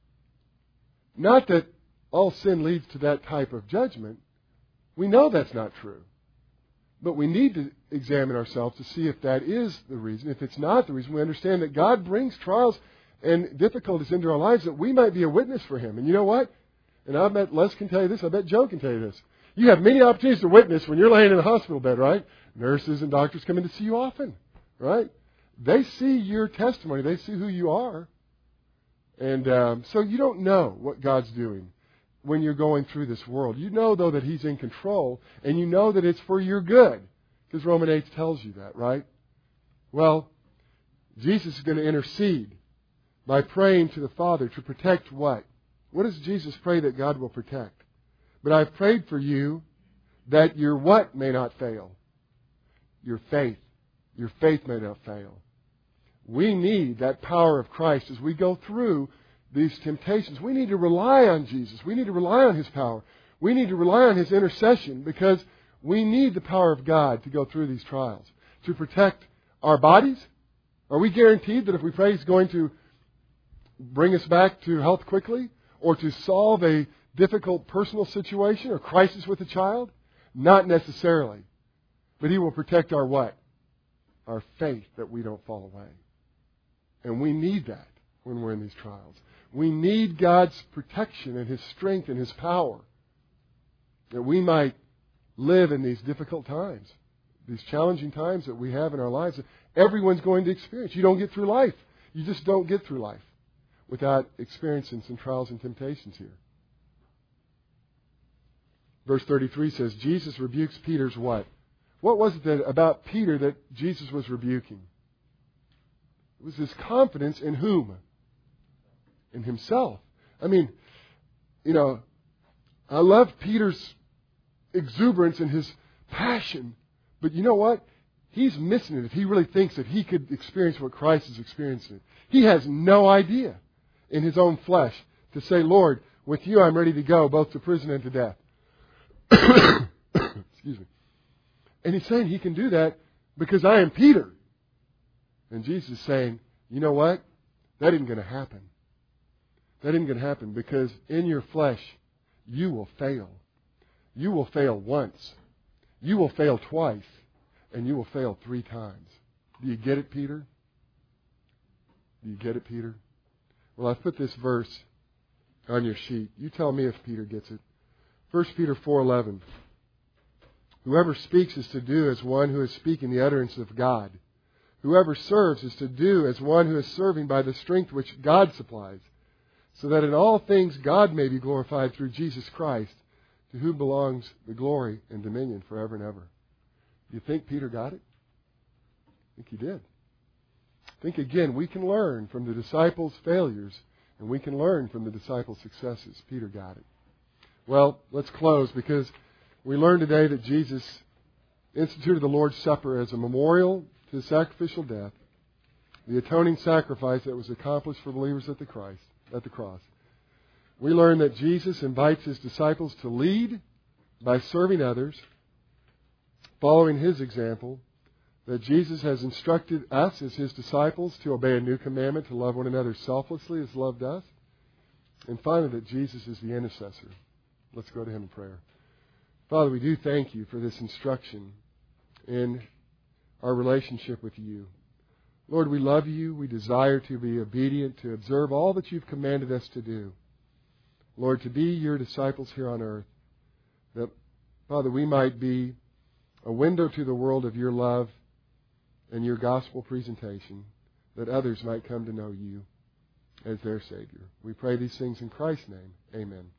Not that all sin leads to that type of judgment. We know that's not true. But we need to examine ourselves to see if that is the reason. If it's not the reason, we understand that God brings trials and difficulties into our lives that we might be a witness for Him. And you know what? And I bet Les can tell you this. I bet Joe can tell you this. You have many opportunities to witness when you're laying in a hospital bed, right? Nurses and doctors come in to see you often, right? They see your testimony. They see who you are. And so you don't know what God's doing when you're going through this world. You know, though, that He's in control, and you know that it's for your good, because Romans 8 tells you that, right? Well, Jesus is going to intercede by praying to the Father to protect what? What does Jesus pray that God will protect? But I've prayed for you that your what may not fail? Your faith. Your faith may not fail. We need that power of Christ as we go through these temptations. We need to rely on Jesus. We need to rely on His power. We need to rely on His intercession, because we need the power of God to go through these trials, to protect our bodies. Are we guaranteed that if we pray He's going to bring us back to health quickly, or to solve a difficult personal situation or crisis with a child? Not necessarily. But He will protect our what? Our faith, that we don't fall away. And we need that when we're in these trials. We need God's protection and His strength and His power, that we might live in these difficult times, these challenging times that we have in our lives that everyone's going to experience. You don't get through life. You just don't get through life without experiencing some trials and temptations here. Verse 33 says, Jesus rebukes Peter's what? What was it about Peter that Jesus was rebuking? It was his confidence in whom? In himself. I mean, I love Peter's exuberance and his passion. But you know what? He's missing it if he really thinks that he could experience what Christ is experiencing. He has no idea in his own flesh to say, Lord, with you I'm ready to go both to prison and to death. Excuse me. And he's saying he can do that because I am Peter. And Jesus is saying, you know what? That isn't going to happen. That isn't going to happen because in your flesh, you will fail. You will fail once. You will fail twice. And you will fail 3 times. Do you get it, Peter? Do you get it, Peter? Well, I've put this verse on your sheet. You tell me if Peter gets it. 1 Peter 4:11. Whoever speaks is to do as one who is speaking the utterance of God. Whoever serves is to do as one who is serving by the strength which God supplies, so that in all things God may be glorified through Jesus Christ, to whom belongs the glory and dominion forever and ever. You think Peter got it? I think he did. Think again, we can learn from the disciples' failures, and we can learn from the disciples' successes. Peter got it. Well, let's close because we learned today that Jesus instituted the Lord's Supper as a memorial to His sacrificial death, the atoning sacrifice that was accomplished for believers at the cross. We learned that Jesus invites His disciples to lead by serving others, following His example, that Jesus has instructed us as His disciples to obey a new commandment, to love one another selflessly as loved us, and finally that Jesus is the intercessor. Let's go to Him in prayer. Father, we do thank You for this instruction in our relationship with You. Lord, we love You. We desire to be obedient, to observe all that You've commanded us to do. Lord, to be Your disciples here on earth, that, Father, we might be a window to the world of Your love and Your gospel presentation, that others might come to know You as their Savior. We pray these things in Christ's name. Amen.